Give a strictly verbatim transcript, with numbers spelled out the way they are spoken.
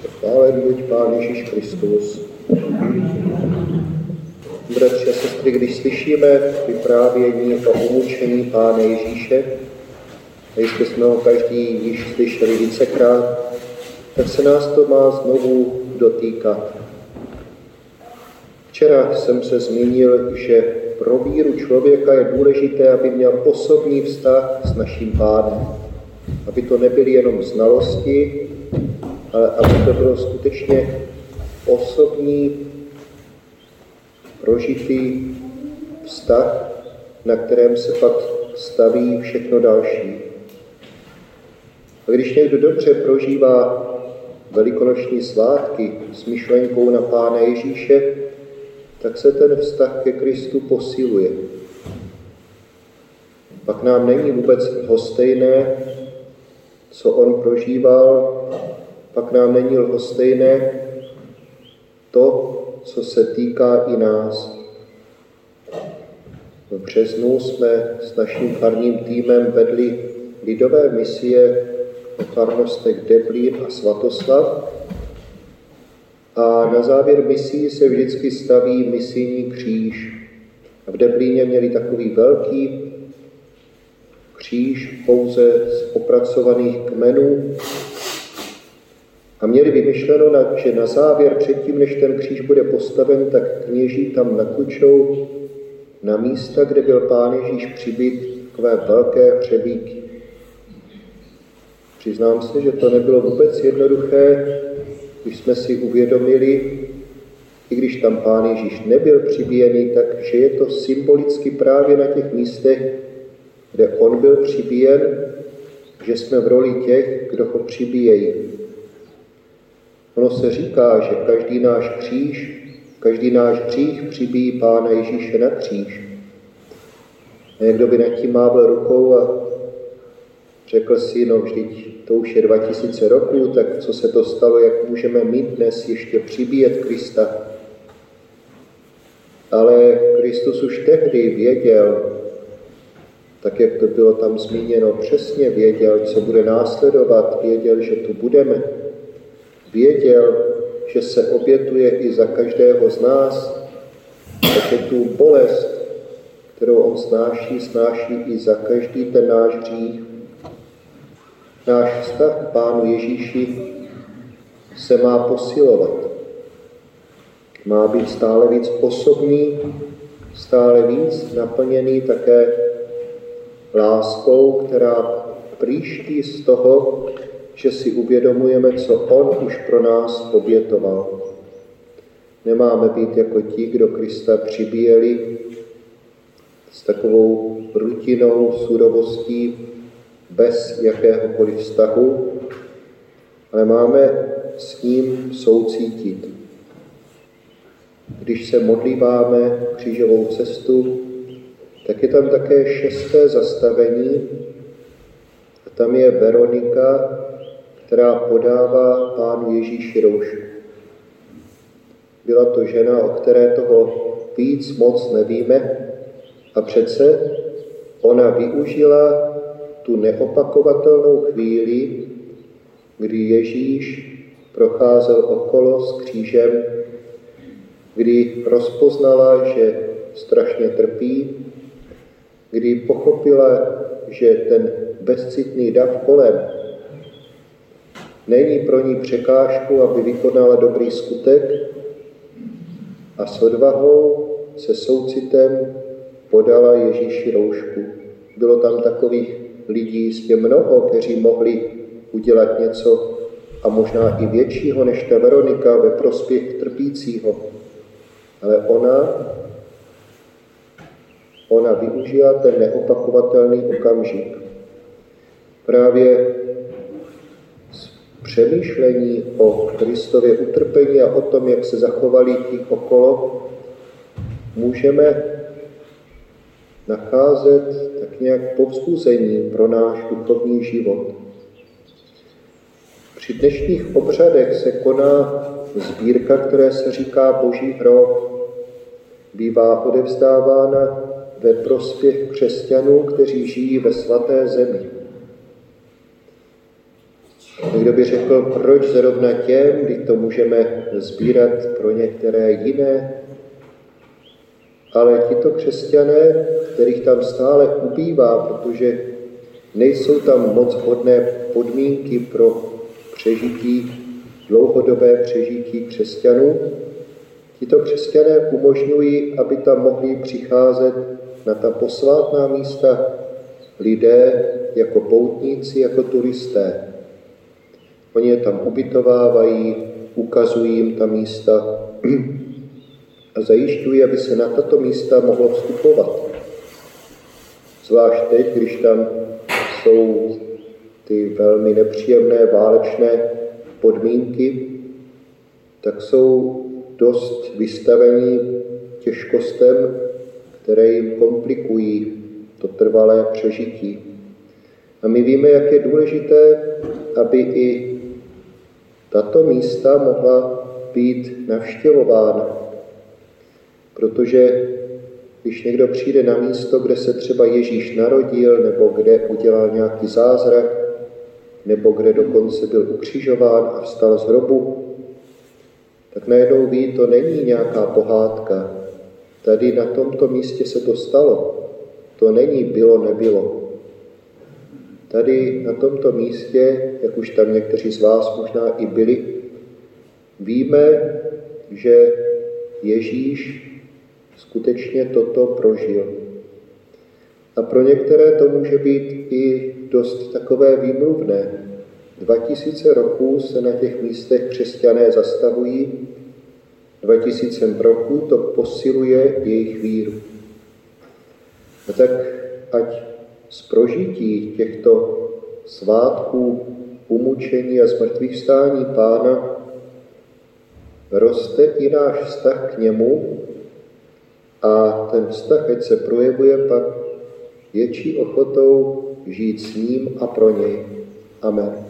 Chválen buď Pán Ježíš Kristus. Bratři a sestry, když slyšíme vyprávění o umučení Pána Ježíše, a jestli jsme ho každý již slyšeli vícekrát, tak se nás to má znovu dotýkat. Včera jsem se zmínil, že pro víru člověka je důležité, aby měl osobní vztah s naším Pánem. Aby to nebyly jenom znalosti, ale aby to bylo skutečně osobní, prožitý vztah, na kterém se pak staví všechno další. A když někdo dobře prožívá velikonoční svátky s myšlenkou na Pána Ježíše, tak se ten vztah ke Kristu posiluje. Pak nám není vůbec lhostejné, co on prožíval, pak nám není lhostejné to, co se týká i nás. V březnu jsme s naším farním týmem vedli lidové misie o farnostech Deblín a Svatoslav a na závěr misí se vždycky staví misijní kříž. A v Deblíně měli takový velký kříž pouze z opracovaných kmenů a měli vymyšleno, že na závěr předtím, než ten kříž bude postaven, tak kněží tam natlučou na místa, kde byl Pán Ježíš přibit, takové velké hřebíky. Přiznám se, že to nebylo vůbec jednoduché, když jsme si uvědomili, i když tam Pán Ježíš nebyl přibíjený, takže je to symbolicky právě na těch místech, kde on byl přibíjen, že jsme v roli těch, kdo ho přibíjejí. Ono se říká, že každý náš kříž, každý náš hřích přibíjí Pána Ježíše na kříž. A někdo by nad tím mávl rukou a řekl si, no vždyť to už je dva tisíce roků, tak co se to stalo, jak můžeme my dnes ještě přibíjet Krista. Ale Kristus už tehdy věděl, tak jak to bylo tam zmíněno, přesně věděl, co bude následovat, věděl, že tu budeme. Věděl, že se obětuje i za každého z nás, takže tu bolest, kterou on snáší, snáší i za každý ten náš hřích. Náš vztah k Pánu Ježíši se má posilovat. Má být stále víc osobní, stále víc naplněný také láskou, která příští z toho, že si uvědomujeme, co on už pro nás obětoval. Nemáme být jako ti, kdo Krista přibíjeli s takovou rutinou, surovostí, bez jakéhokoliv vztahu, ale máme s ním soucítit. Když se modlíváme křížovou cestu, tak je tam také šesté zastavení a tam je Veronika, která podává Pánu Ježíši roušku. Byla to žena, o které toho víc moc nevíme, a přece ona využila tu neopakovatelnou chvíli, kdy Ježíš procházel okolo s křížem, kdy rozpoznala, že strašně trpí, kdy pochopila, že ten bezcitný dav kolem není pro ní překážku, aby vykonala dobrý skutek, a s odvahou, se soucitem podala Ježíši roušku. Bylo tam takových lidí jistě mnoho, kteří mohli udělat něco a možná i většího než ta Veronika ve prospěch trpícího. Ale ona, ona využila ten neopakovatelný okamžik. Právě z přemýšlení o Kristově utrpení a o tom, jak se zachovali ti okolo, můžeme nacházet tak nějak povzbuzení pro náš duchovní život. Při dnešních obřadech se koná sbírka, které se říká Boží hrob. Bývá odevzdávána ve prospěch křesťanů, kteří žijí ve svaté zemi. Někdo by řekl, proč zrovna těm, když to můžeme sbírat pro některé jiné. Ale tito křesťané, kterých tam stále ubývá, protože nejsou tam moc vhodné podmínky pro přežití, dlouhodobé přežití křesťanů, tito křesťané umožňují, aby tam mohli přicházet na ta posvátná místa lidé jako poutníci, jako turisté. Oni je tam ubytovávají, ukazují jim ta místa a zajišťují, aby se na tato místa mohlo vstupovat. Zvlášť teď, když tam jsou ty velmi nepříjemné válečné podmínky, tak jsou dost vystavení těžkostem, které jim komplikují to trvalé přežití. A my víme, jak je důležité, aby i tato místa mohla být navštěvována. Protože když někdo přijde na místo, kde se třeba Ježíš narodil, nebo kde udělal nějaký zázrak, nebo kde dokonce byl ukřižován a vstal z hrobu, tak najednou ví, to není nějaká pohádka. Tady na tomto místě se to stalo. To není bylo, nebylo. Tady na tomto místě, jak už tam někteří z vás možná i byli, víme, že Ježíš skutečně toto prožil. A pro některé to může být i dost takové výmluvné. Dva tisíce roků se na těch místech křesťané zastavují, dva tisíce roků to posiluje jejich víru. A tak ať z prožití těchto svátků umučení a zmrtvýchvstání Pána roste i náš vztah k němu a ten vztah, ať se projevuje pak větší ochotou žít s ním a pro něj. Amen.